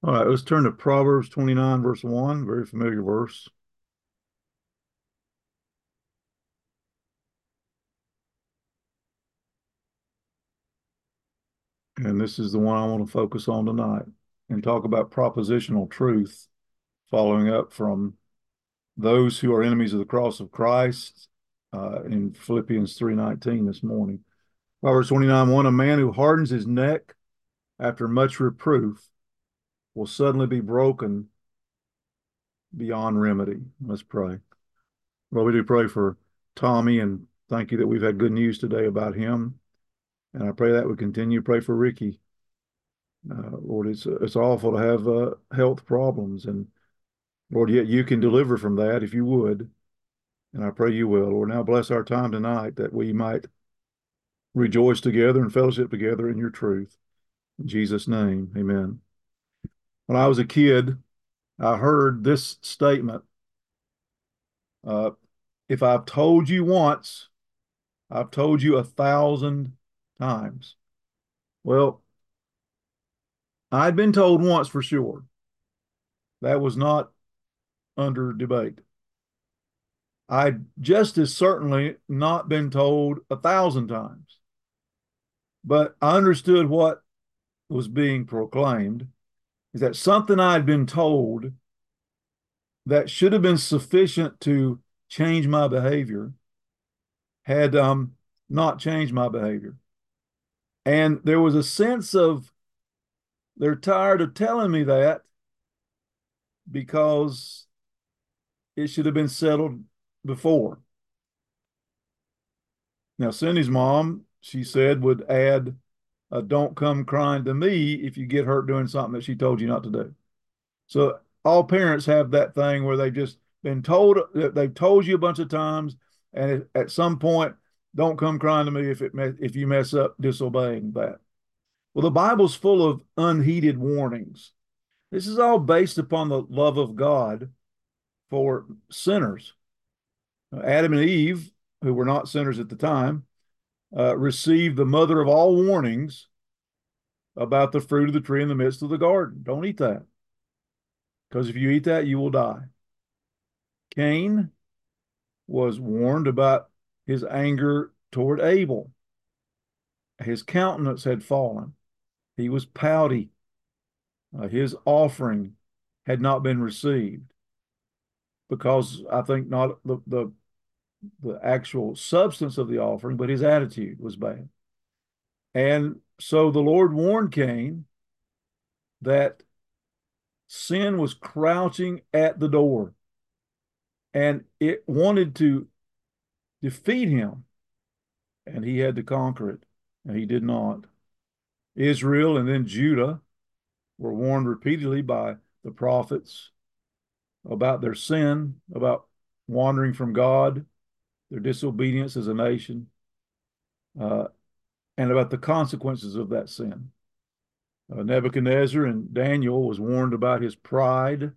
All right, let's turn to Proverbs 29, verse 1, very familiar verse. And this is the one I want to focus on tonight and talk about propositional truth, following up from those who are enemies of the cross of Christ in Philippians 3:19 this morning. Proverbs 29:1, a man who hardens his neck after much reproof will suddenly be broken beyond remedy. Let's pray. Well, we do pray for Tommy and thank you that we've had good news today about him. And I pray that we continue to pray for Ricky. Lord, it's awful to have health problems, and Lord, yet you can deliver from that if you would, and I pray you will. Lord, now bless our time tonight that we might rejoice together and fellowship together in your truth. In Jesus' name, amen. When I was a kid, I heard this statement: uh, "If I've told you once, I've told you 1,000 times." Well, I'd been told once for sure. That was not under debate. I'd just as certainly not been told 1,000 times, but I understood what was being proclaimed is that something I'd been told that should have been sufficient to change my behavior had not changed my behavior. And there was a sense of they're tired of telling me that because it should have been settled before. Now, Cindy's mom, she said, would add, don't come crying to me if you get hurt doing something that she told you not to do. So all parents have that thing where they've just been told, they've told you a bunch of times, and at some point, don't come crying to me if you mess up disobeying that. Well, the Bible's full of unheeded warnings. This is all based upon the love of God for sinners. Adam and Eve, who were not sinners at the time, received the mother of all warnings about the fruit of the tree in the midst of the garden. Don't eat that, because if you eat that, you will die. Cain was warned about his anger toward Abel. His countenance had fallen. He was pouty. His offering had not been received because I think not the actual substance of the offering, but his attitude was bad. And so the Lord warned Cain that sin was crouching at the door and it wanted to defeat him, and he had to conquer it, and he did not. Israel and then Judah were warned repeatedly by the prophets about their sin, about wandering from God, their disobedience as a nation, uh, and about the consequences of that sin. Nebuchadnezzar and Daniel was warned about his pride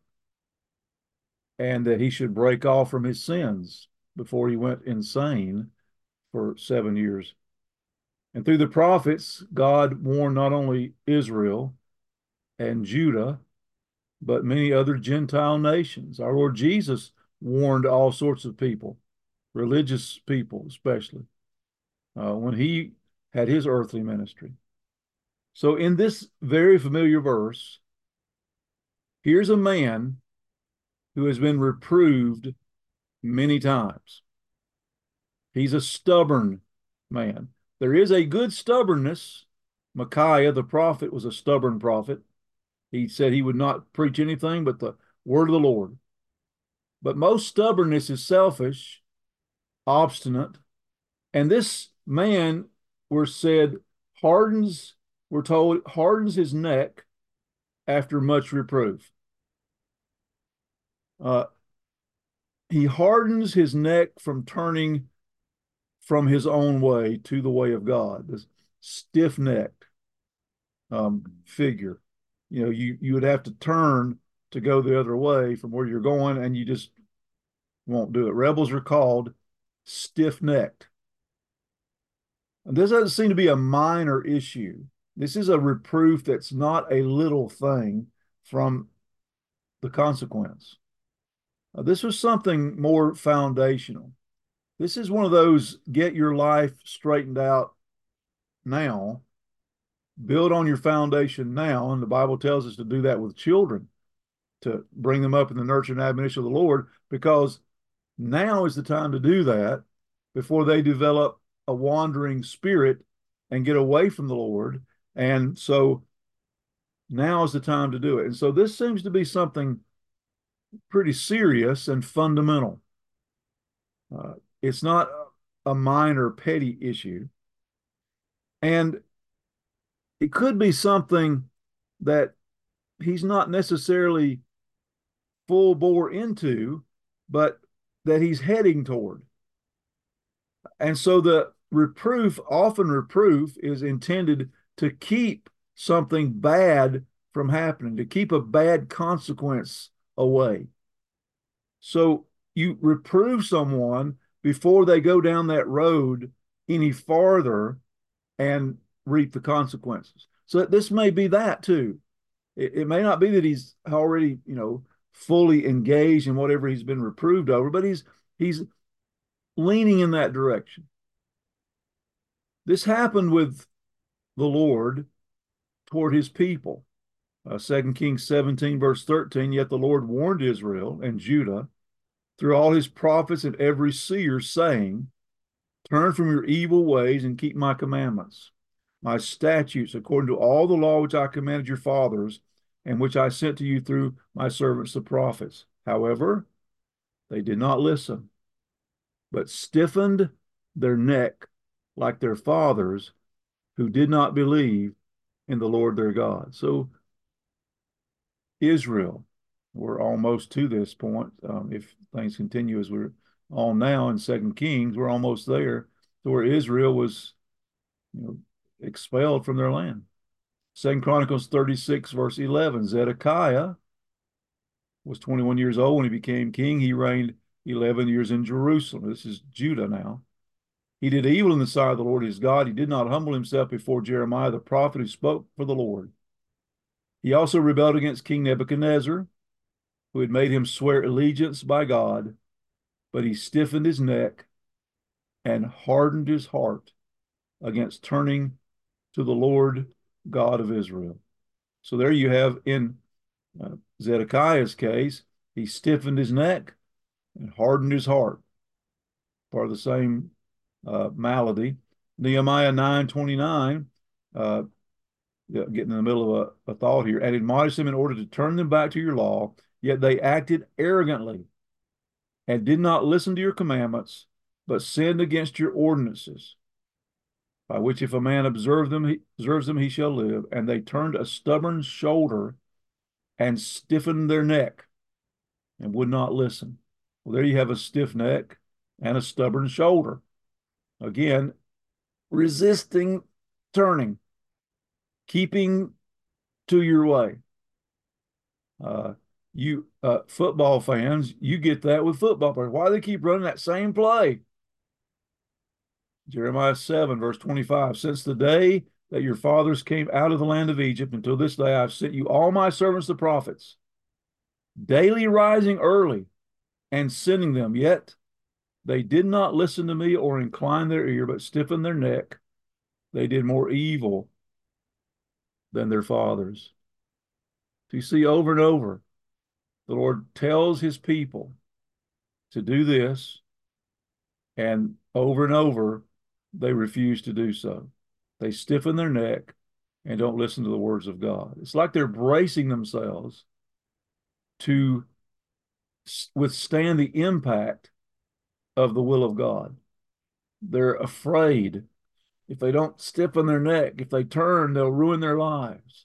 and that he should break off from his sins before he went insane for 7 years. And through the prophets, God warned not only Israel and Judah, but many other Gentile nations. Our Lord Jesus warned all sorts of people, religious people especially, when he had his earthly ministry. So, in this very familiar verse, here's a man who has been reproved many times. He's a stubborn man. There is a good stubbornness. Micaiah, the prophet, was a stubborn prophet. He said he would not preach anything but the word of the Lord. But most stubbornness is selfish, obstinate, and this man, we're said, we're told, hardens his neck after much reproof. Uh, he hardens his neck from turning from his own way to the way of God. This stiff-necked figure. You know, you would have to turn to go the other way from where you're going, and you just won't do it. Rebels are called stiff-necked. And this doesn't seem to be a minor issue. This is a reproof that's not a little thing from the consequence. This was something more foundational. This is one of those get your life straightened out now, build on your foundation now. And the Bible tells us to do that with children, to bring them up in the nurture and admonition of the Lord, because now is the time to do that before they develop a wandering spirit and get away from the Lord. And so now is the time to do it. And so this seems to be something pretty serious and fundamental. It's not a minor, petty issue. And it could be something that he's not necessarily full bore into, but that he's heading toward. And so the reproof is intended to keep something bad from happening, to keep a bad consequence away. So you reprove someone before they go down that road any farther and reap the consequences. So this may be that too. It may not be that he's already, fully engaged in whatever he's been reproved over, but he's leaning in that direction. This happened with the Lord toward his people. 2 Kings 17, verse 13, yet the Lord warned Israel and Judah through all his prophets and every seer, saying, turn from your evil ways and keep my commandments, my statutes, according to all the law which I commanded your fathers, and which I sent to you through my servants the prophets. However, they did not listen, but stiffened their neck like their fathers, who did not believe in the Lord their God. So Israel, we're almost to this point. If things continue as we're on now in 2 Kings, we're almost there to where Israel was expelled from their land. 2 Chronicles 36, verse 11, Zedekiah was 21 years old when he became king. He reigned 11 years in Jerusalem. This is Judah now. He did evil in the sight of the Lord his God. He did not humble himself before Jeremiah the prophet who spoke for the Lord. He also rebelled against King Nebuchadnezzar, who had made him swear allegiance by God, but he stiffened his neck and hardened his heart against turning to the Lord God of Israel. So there you have in Zedekiah's case, he stiffened his neck and hardened his heart. Part of the same malady. Nehemiah 9:29, getting in the middle of a thought here, and admonished them in order to turn them back to your law, yet they acted arrogantly and did not listen to your commandments, but sinned against your ordinances, by which if a man observes them, he shall live. And they turned a stubborn shoulder and stiffened their neck and would not listen. Well, there you have a stiff neck and a stubborn shoulder. Again, resisting turning, keeping to your way. You football fans, you get that with football players. Why do they keep running that same play? Jeremiah 7, verse 25, since the day that your fathers came out of the land of Egypt until this day, I've sent you all my servants, the prophets, daily rising early and sending them. Yet they did not listen to me or incline their ear, but stiffened their neck. They did more evil than their fathers. So you see, over and over, the Lord tells his people to do this, and over, they refuse to do so. They stiffen their neck and don't listen to the words of God. It's like they're bracing themselves to withstand the impact of the will of God. They're afraid if they don't stiffen their neck, if they turn, they'll ruin their lives.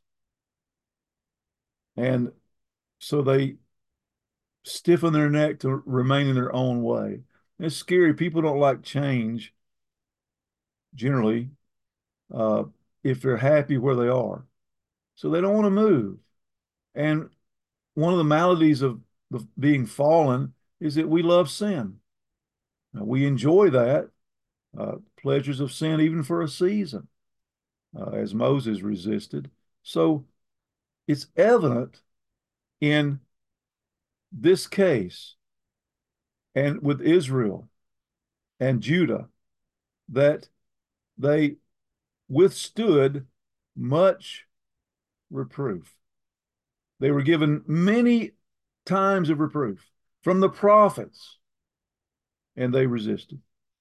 And so they stiffen their neck to remain in their own way. It's scary. People don't like change generally if they're happy where they are. So they don't want to move. And one of the maladies of being fallen is that we love sin. Now, we enjoy that, pleasures of sin, even for a season, as Moses resisted. So it's evident in this case and with Israel and Judah that they withstood much reproof. They were given many times of reproof from the prophets, and they resisted.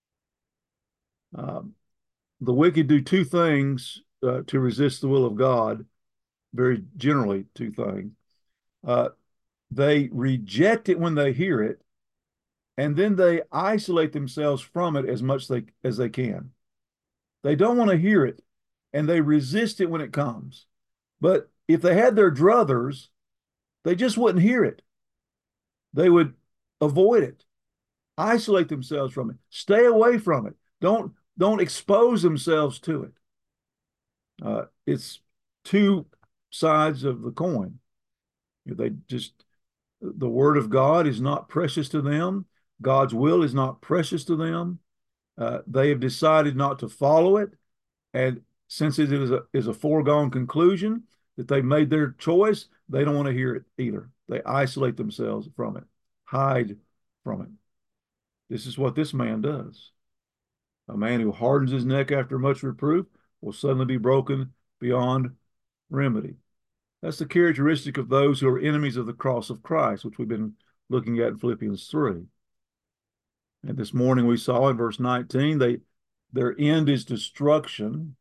Um, the wicked do two things to resist the will of God, very generally, two things. Uh, they reject it when they hear it, and then they isolate themselves from it as much as they can. They don't want to hear it, and they resist it when it comes. But if they had their druthers, they just wouldn't hear it. They would avoid it, isolate themselves from it, stay away from it. Don't expose themselves to it. It's two sides of the coin. They just the word of God is not precious to them. God's will is not precious to them. They have decided not to follow it, and since it is a foregone conclusion that they've made their choice, they don't want to hear it either. They isolate themselves from it, hide from it. This is what this man does. A man who hardens his neck after much reproof will suddenly be broken beyond remedy. That's the characteristic of those who are enemies of the cross of Christ, which we've been looking at in Philippians 3. And this morning we saw in verse 19, their end is destruction.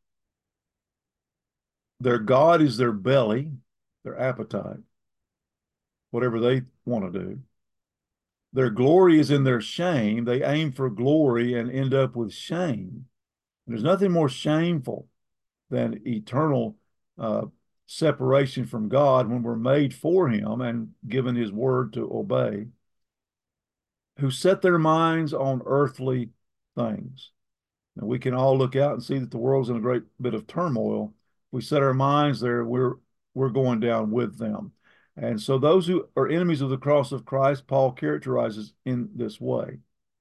Their God is their belly, their appetite, whatever they want to do. Their glory is in their shame. They aim for glory and end up with shame. And there's nothing more shameful than eternal separation from God when we're made for Him and given His word to obey, who set their minds on earthly things. And we can all look out and see that the world's in a great bit of turmoil. If we set our minds there, we're going down with them. And so those who are enemies of the cross of Christ, Paul characterizes in this way.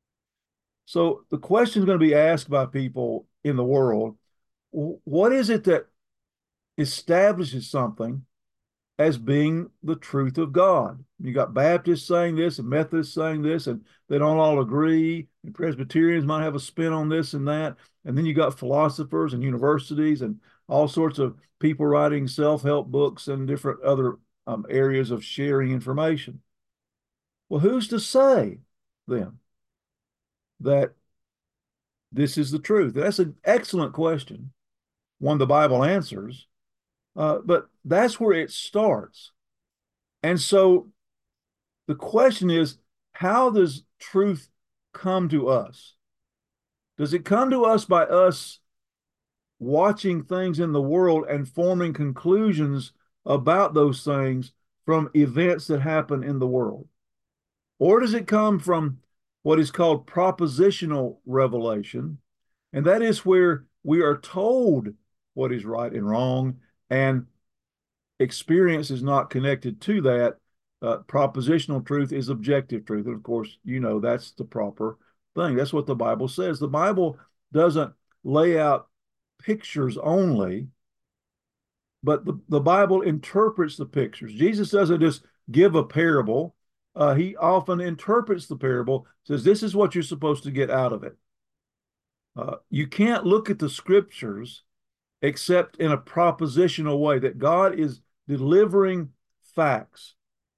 So the question is going to be asked by people in the world, what is it that establishes something as being the truth of God? You got Baptists saying this and Methodists saying this, and they don't all agree. And Presbyterians might have a spin on this and that. And then you got philosophers and universities and all sorts of people writing self-help books and different other areas of sharing information. Well, who's to say then that this is the truth? That's an excellent question, one the Bible answers, but that's where it starts. And so the question is, how does truth come to us? Does it come to us by us watching things in the world and forming conclusions about those things from events that happen in the world? Or does it come from what is called propositional revelation? And that is where we are told what is right and wrong, and experience is not connected to that. Propositional truth is objective truth. And of course, that's the proper thing. That's what the Bible says. The Bible doesn't lay out pictures only, but the Bible interprets the pictures. Jesus doesn't just give a parable. He often interprets the parable, says, this is what you're supposed to get out of it. You can't look at the scriptures except in a propositional way, that God is delivering facts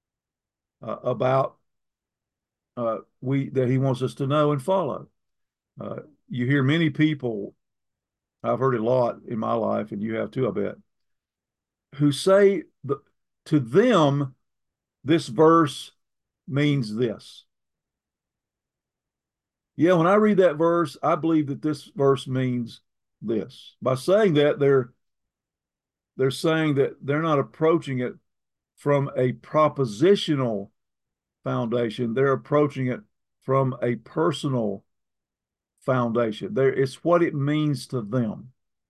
about that He wants us to know and follow. You hear many people, I've heard it a lot in my life, and you have too, I bet, who say to them, this verse means this. Yeah, when I read that verse, I believe that this verse means this. By saying that, they're saying that they're not approaching it from a propositional foundation. They're approaching it from a personal foundation. It's what it means to them.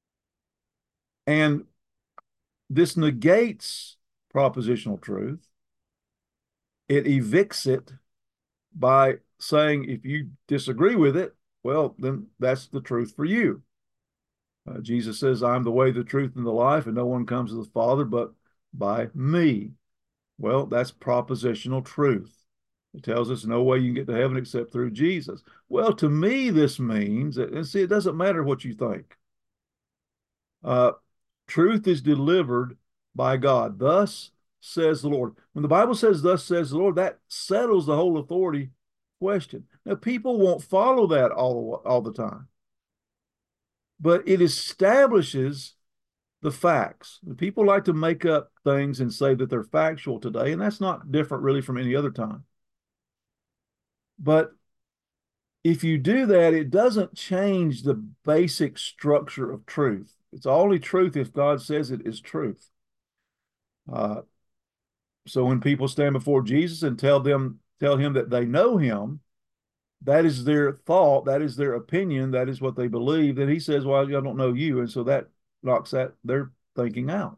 And this negates propositional truth. It evicts it by saying, if you disagree with it, well, then that's the truth for you. Jesus says, I'm the way, the truth, and the life, and no one comes to the Father but by me. Well, that's propositional truth. It tells us no way you can get to heaven except through Jesus. Well, to me, this means that, and see, it doesn't matter what you think. Uh, Truth is delivered by God. Thus says the Lord. When the Bible says, thus says the Lord, that settles the whole authority question. Now, people won't follow that all the time, but it establishes the facts. People like to make up things and say that they're factual today, and that's not different really from any other time. But if you do that, it doesn't change the basic structure of truth. It's only truth if God says it is truth. Uh, so when people stand before Jesus and tell him that they know him, that is their thought, that is their opinion, that is what they believe. Then he says, "Well, I don't know you," and so that knocks that their thinking out.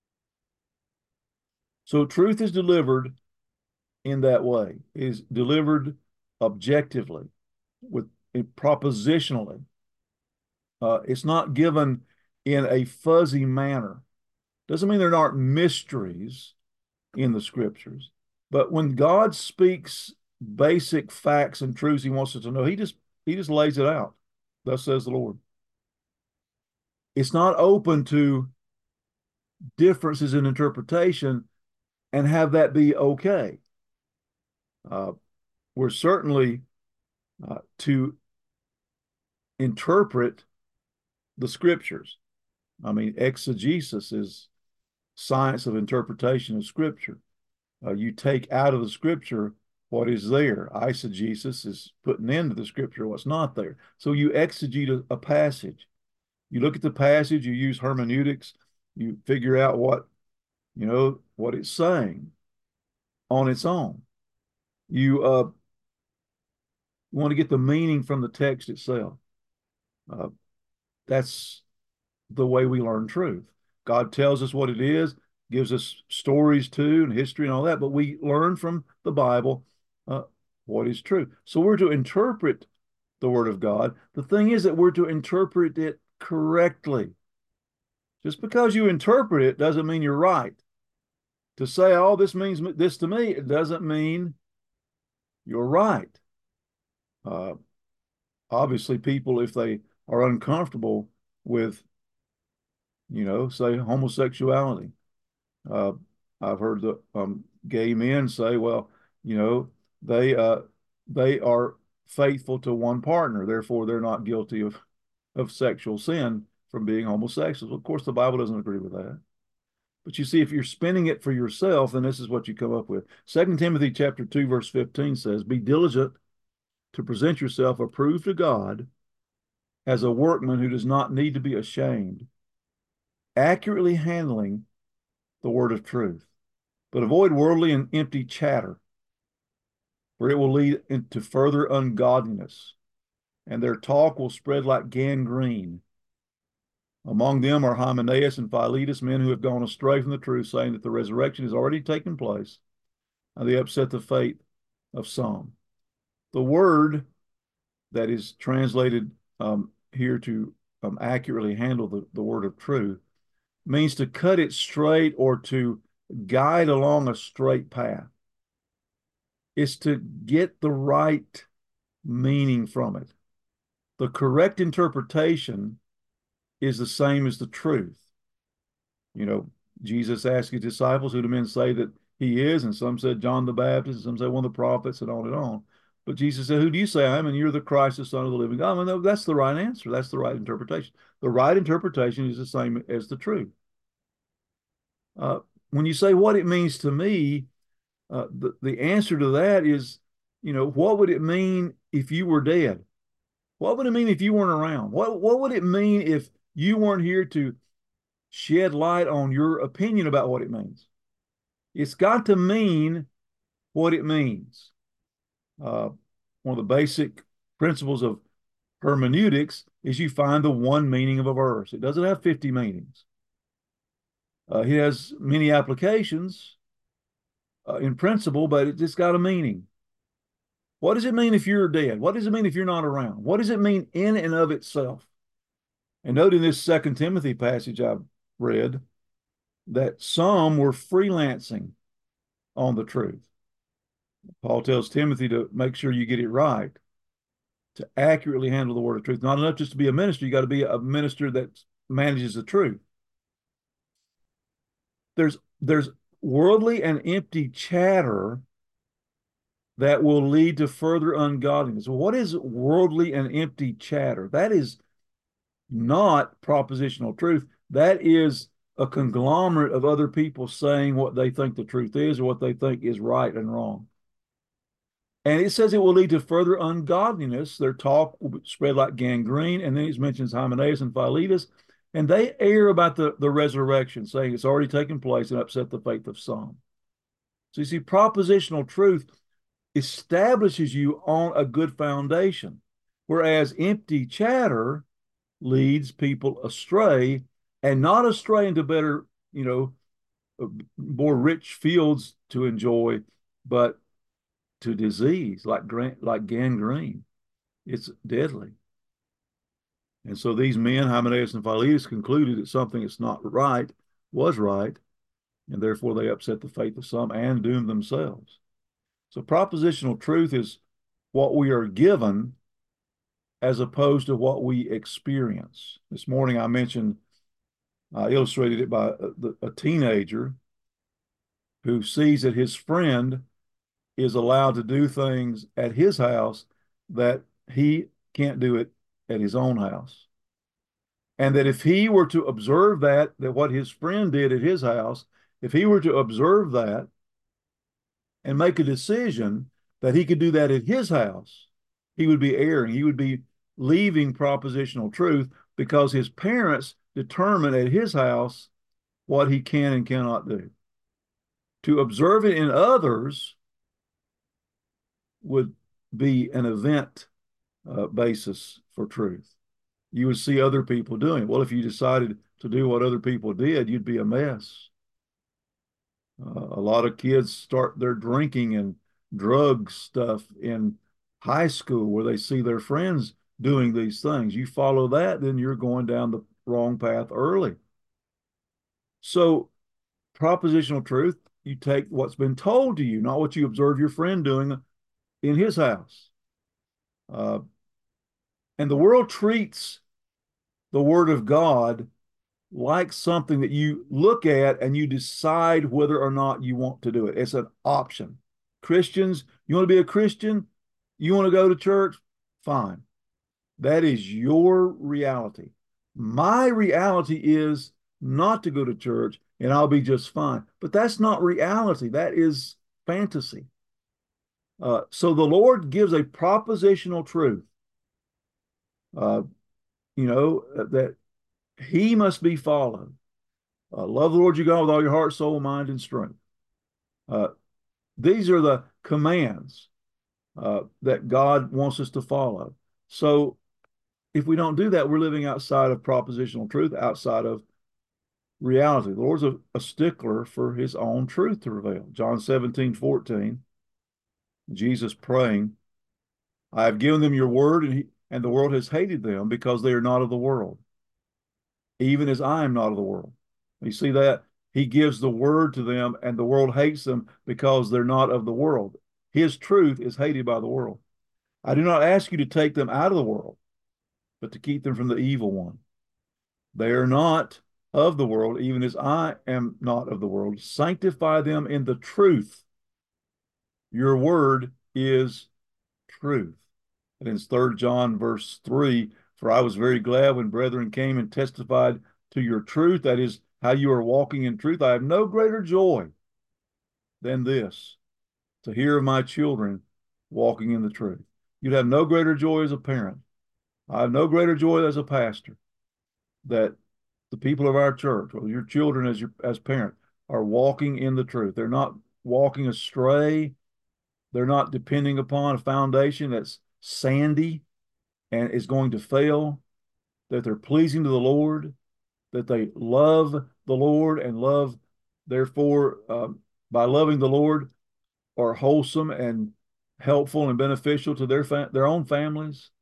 So truth is delivered in that way, is delivered objectively, with propositionally. It's not given in a fuzzy manner. Doesn't mean there aren't mysteries in the scriptures, but when God speaks basic facts and truths he wants us to know, he just lays it out. Thus says the Lord. It's not open to differences in interpretation and have that be okay. Uh, we're certainly to interpret the scriptures. I mean, exegesis is science of interpretation of scripture. You take out of the scripture what is there. Eisegesis is putting into the scripture what's not there. So you exegete a passage. You look at the passage, you use hermeneutics, you figure out what it's saying on its own. You want to get the meaning from the text itself. Uh, that's the way we learn truth. God tells us what it is, gives us stories too, and history and all that, but we learn from the Bible what is true. So we're to interpret the Word of God. The thing is that we're to interpret it correctly. Just because you interpret it doesn't mean you're right. To say, oh, this means this to me, it doesn't mean you're right. Uh, Obviously, people, if they are uncomfortable with, say homosexuality, uh, I've heard the gay men say, well, you know, they uh, they are faithful to one partner, therefore they're not guilty of sexual sin from being homosexuals. Of course, the Bible doesn't agree with that. But you see, if you're spinning it for yourself, then this is what you come up with. 2 Timothy chapter 2, verse 15 says, "Be diligent to present yourself approved to God as a workman who does not need to be ashamed, accurately handling the word of truth. But avoid worldly and empty chatter, for it will lead into further ungodliness, and their talk will spread like gangrene. Among them are Hymenaeus and Philetus, men who have gone astray from the truth, saying that the resurrection has already taken place, and they upset the faith of some." The word that is translated here to accurately handle the word of truth means to cut it straight or to guide along a straight path. It's to get the right meaning from it. The correct interpretation is the same as the truth. Jesus asked his disciples, "Who do men say that he is?" And some said John the Baptist, and some said one of the prophets, and on and on. But Jesus said, "Who do you say I am?" And you're the Christ, the Son of the living God. I mean, that's the right answer. That's the right interpretation. The right interpretation is the same as the truth. When you say what it means to me, the answer to that is, what would it mean if you were dead? What would it mean if you weren't around? What would it mean if you weren't here to shed light on your opinion about what it means? It's got to mean what it means. One of the basic principles of hermeneutics is you find the one meaning of a verse. It doesn't have 50 meanings. It has many applications in principle, but it just got a meaning. What does it mean if you're dead? What does it mean if you're not around? What does it mean in and of itself? And note in this 2 Timothy passage I've read that some were freelancing. on the truth. Paul tells Timothy to make sure you get it right, to accurately handle the word of truth. Not enough just to be a minister, you got to be a minister that manages the truth. There's worldly and empty chatter that will lead to further ungodliness. What is worldly and empty chatter? That is not propositional truth. That is a conglomerate of other people saying what they think the truth is or what they think is right and wrong. And it says it will lead to further ungodliness. Their talk will spread like gangrene. And then he mentions Hymenaeus and Philetus. And they err about the resurrection, saying it's already taken place and upset the faith of some. So you see, propositional truth establishes you on a good foundation, whereas empty chatter leads people astray, and not astray into better, more rich fields to enjoy, but to disease like gangrene. It's deadly. And so these men, Hymenaeus and Philetus, concluded that something that's not right was right, and therefore they upset the faith of some and doomed themselves. So propositional truth is what we are given as opposed to what we experience. This morning I mentioned, I illustrated it by a teenager who sees that his friend is allowed to do things at his house that he can't do it at his own house. And that if he were to observe that what his friend did at his house, if he were to observe that and make a decision that he could do that at his house, he would be erring. He would be leaving propositional truth because his parents determine at his house what he can and cannot do. To observe it in others would be an event basis for truth. You would see other people doing it. Well, if you decided to do what other people did, you'd be a mess. A lot of kids start their drinking and drug stuff in high school where they see their friends doing these things. You follow that, then you're going down the wrong path early. So propositional truth, you take what's been told to you, not what you observe your friend doing in his house. And the world treats the word of God like something that you look at and you decide whether or not you want to do it. It's an option. Christians, you want to be a Christian? You want to go to church? Fine. That is your reality. My reality is not to go to church and I'll be just fine. But that's not reality. That is fantasy. So the Lord gives a propositional truth, that he must be followed. Love the Lord your God with all your heart, soul, mind, and strength. These are the commands that God wants us to follow. So if we don't do that, we're living outside of propositional truth, outside of reality. The Lord's a stickler for his own truth to reveal. John 17:14, Jesus praying, I have given them your word, and the world has hated them because they are not of the world, even as I am not of the world. You see that? He gives the word to them, and the world hates them because they're not of the world. His truth is hated by the world. I do not ask you to take them out of the world, but to keep them from the evil one. They are not of the world, even as I am not of the world. Sanctify them in the truth. Your word is truth. And in 3 John verse 3, for I was very glad when brethren came and testified to your truth, that is, how you are walking in truth. I have no greater joy than this, to hear of my children walking in the truth. You'd have no greater joy as a parent. I have no greater joy as a pastor that the people of our church, or your children as parents, are walking in the truth. They're not walking astray. They're not depending upon a foundation that's sandy and is going to fail, that they're pleasing to the Lord, that they love the Lord and love, therefore, by loving the Lord, are wholesome and helpful and beneficial to their own families.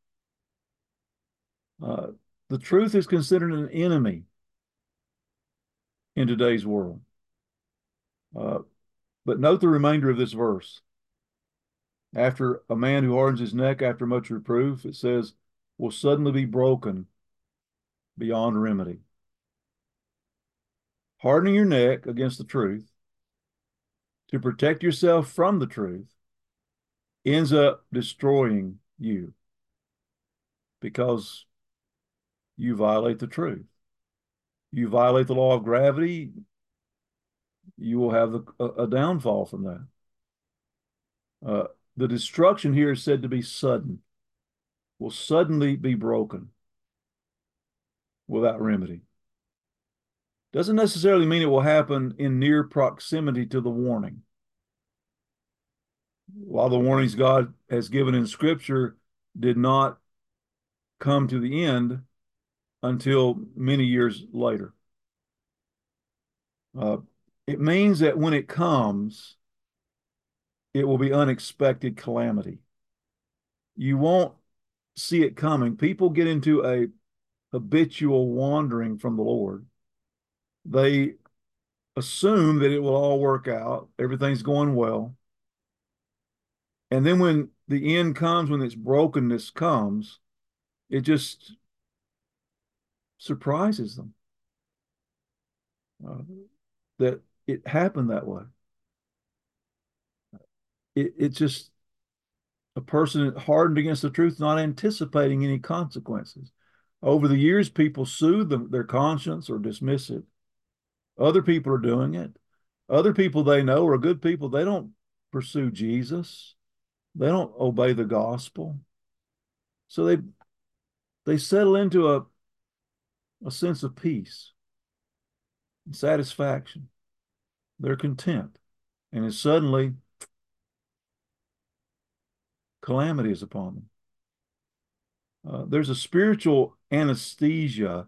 The truth is considered an enemy in today's world. But note the remainder of this verse. After a man who hardens his neck after much reproof, it says, will suddenly be broken beyond remedy. Hardening your neck against the truth to protect yourself from the truth ends up destroying you because you violate the truth. You violate the law of gravity, you will have a downfall from that. The destruction here is said to be sudden, will suddenly be broken without remedy. Doesn't necessarily mean it will happen in near proximity to the warning. While the warnings God has given in Scripture did not come to the end until many years later. It means that when it comes, it will be unexpected calamity. You won't see it coming. People get into a habitual wandering from the Lord. They assume that it will all work out, everything's going well. And then when the end comes, when its brokenness comes, it just surprises them that it happened that way. It's just a person hardened against the truth, not anticipating any consequences. Over the years, people soothe their conscience or dismiss it. Other people are doing it. Other people they know are good people. They don't pursue Jesus. They don't obey the gospel. So they settle into a sense of peace and satisfaction. They're content. And then suddenly calamity is upon them. There's a spiritual anesthesia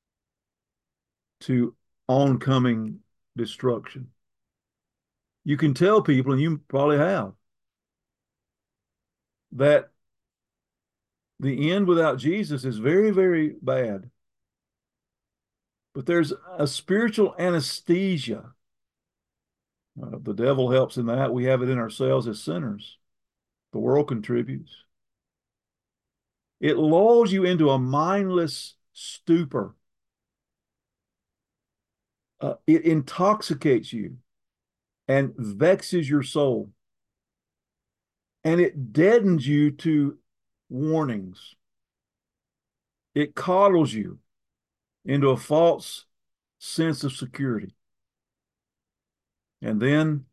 to oncoming destruction. You can tell people, and you probably have, that the end without Jesus is very, very bad. But there's a spiritual anesthesia. The devil helps in that. We have it in ourselves as sinners. The world contributes. It lulls you into a mindless stupor. It intoxicates you and vexes your soul. And it deadens you to warnings. It coddles you into a false sense of security. And then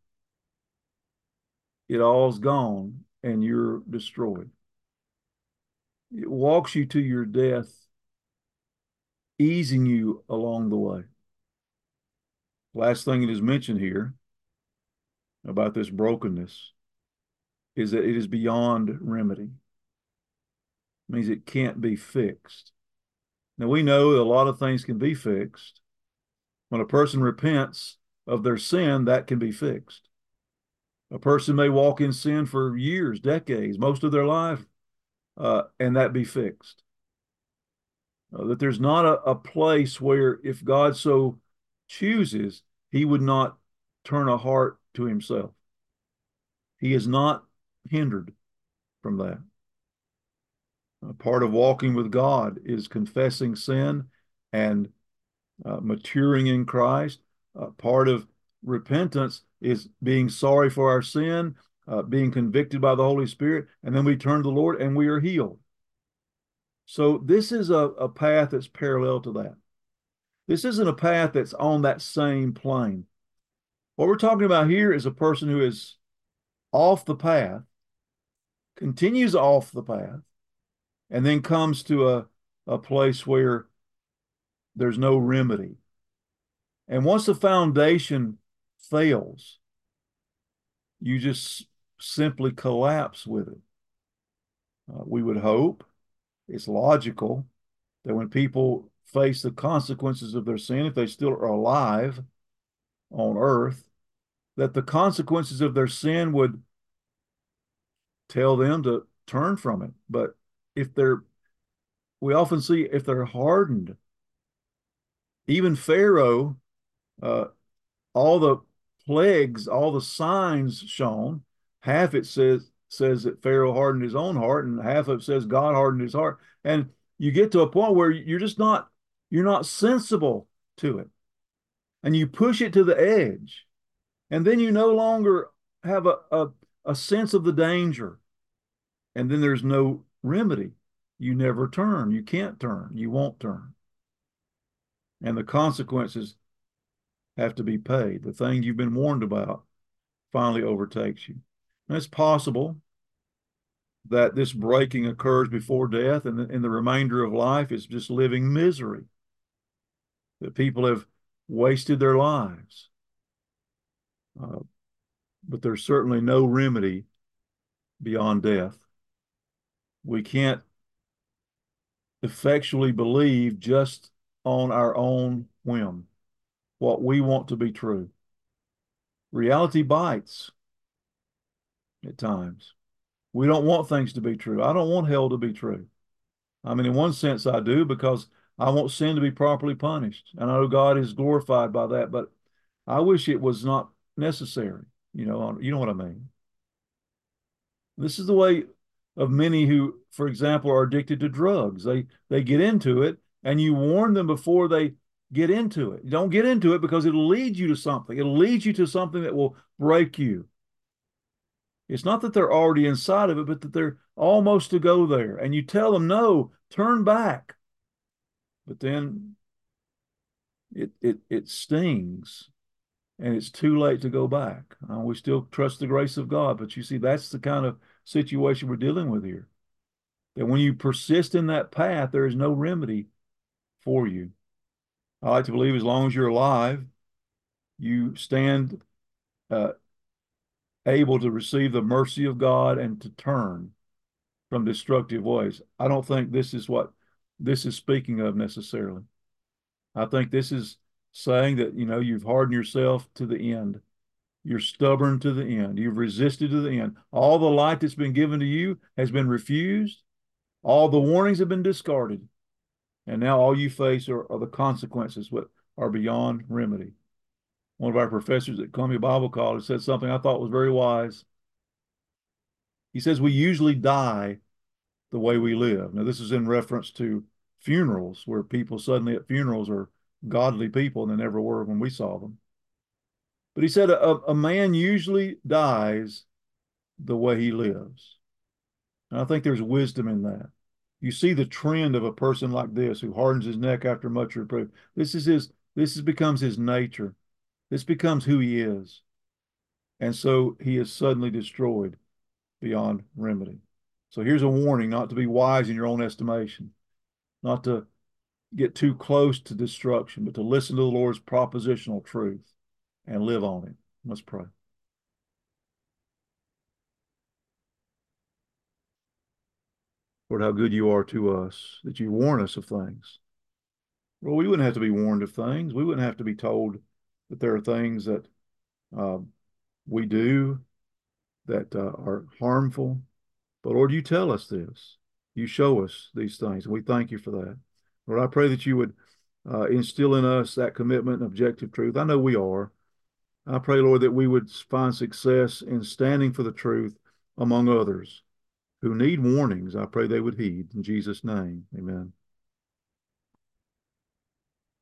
it all's gone and you're destroyed. It walks you to your death, easing you along the way. Last thing it is mentioned here about this brokenness is that it is beyond remedy. It means it can't be fixed. Now, we know that a lot of things can be fixed. When a person repents of their sin, that can be fixed. A person may walk in sin for years, decades, most of their life, and that be fixed. That there's not a place where if God so chooses, he would not turn a heart to himself. He is not hindered from that. Part of walking with God is confessing sin and maturing in Christ. Part of repentance is being sorry for our sin, being convicted by the Holy Spirit, and then we turn to the Lord and we are healed. So this is a path that's parallel to that. This isn't a path that's on that same plane. What we're talking about here is a person who is off the path, continues off the path, and then comes to a place where there's no remedy. And once the foundation fails, you just simply collapse with it. We would hope, it's logical, that when people face the consequences of their sin, if they still are alive on earth, that the consequences of their sin would tell them to turn from it. But if we often see if they're hardened, even Pharaoh, all the plagues, all the signs shown, half it says that Pharaoh hardened his own heart, and half of it says God hardened his heart. And you get to a point where you're not sensible to it. And you push it to the edge. And then you no longer have a sense of the danger. And then there's no remedy. You never turn. You can't turn. You won't turn. And the consequences have to be paid. The thing you've been warned about finally overtakes you. And it's possible that this breaking occurs before death, and in the remainder of life is just living misery. That people have wasted their lives. But there's certainly no remedy beyond death. We can't effectually believe just on our own whim what we want to be true. Reality bites at times. We don't want things to be true. I don't want hell to be true. I mean, in one sense, I do, because I want sin to be properly punished. And I know God is glorified by that, but I wish it was not necessary. You know what I mean? This is the way of many who, for example, are addicted to drugs. They get into it, and you warn them before they get into it. You don't get into it because it'll lead you to something. It'll lead you to something that will break you. It's not that they're already inside of it, but that they're almost to go there. And you tell them, no, turn back. But then it stings, and it's too late to go back. We still trust the grace of God, but you see, that's the kind of situation we're dealing with here. That when you persist in that path, there is no remedy for you. I like to believe as long as you're alive, you stand able to receive the mercy of God and to turn from destructive ways. I don't think this is what this is speaking of necessarily. I think this is saying that, you've hardened yourself to the end. You're stubborn to the end. You've resisted to the end. All the light that's been given to you has been refused. All the warnings have been discarded. And now all you face are the consequences, what are beyond remedy. One of our professors at Columbia Bible College said something I thought was very wise. He says, we usually die the way we live. Now, this is in reference to funerals, where people suddenly at funerals are godly people and they never were when we saw them. But he said a man usually dies the way he lives. And I think there's wisdom in that. You see the trend of a person like this who hardens his neck after much reproof. This becomes his nature. This becomes who he is. And so he is suddenly destroyed beyond remedy. So here's a warning not to be wise in your own estimation, not to get too close to destruction, but to listen to the Lord's propositional truth and live on it. Let's pray. Lord, how good you are to us, that you warn us of things. Well, we wouldn't have to be warned of things. We wouldn't have to be told that there are things that we do that are harmful. But Lord, you tell us this. You show us these things, and we thank you for that. Lord, I pray that you would instill in us that commitment and objective truth. I know we are. I pray, Lord, that we would find success in standing for the truth among others who need warnings. I pray they would heed. In Jesus' name, amen.